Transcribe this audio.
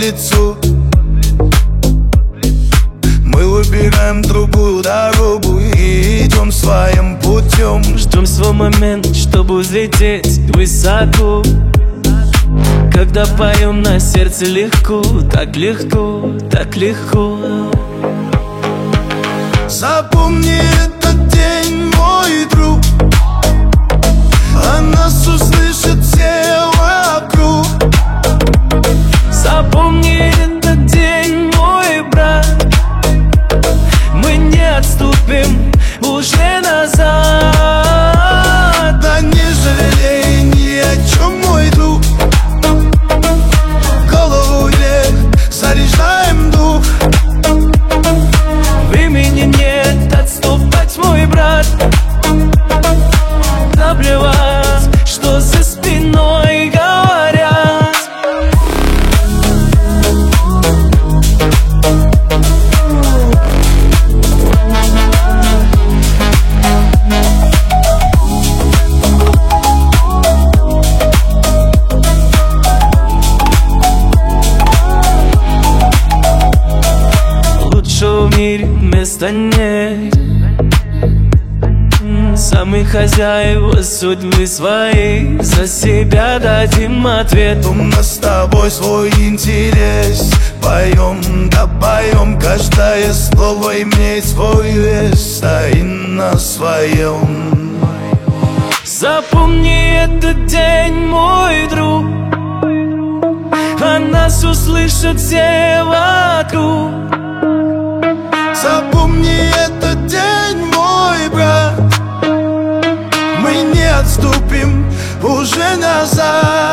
лицу. Мы выбираем другую дорогу и идем своим путем. Ждем свой момент, чтобы взлететь высоко. Когда поем, на сердце легко, так легко, так легко. Запомни этот день, мой друг, о нас услышат все вокруг. Запомни этот день, мой брат, мы не отступим уже назад. Да не жалей ни о чем, мой друг. Голову вверх, заряжаем дух. Времени нет отступать, мой брат. Наплевать, что за спиной говорят. Лучшего в мире места нет. Сами хозяева судьбы своей, за себя дадим ответ. У нас с тобой свой интерес. Поем, да поем, каждое слово имеет свой вес. Стои на своем. Запомни этот день, мой друг, о нас услышат все вокруг. Запомни этот день, мой брат, мы не отступим уже назад.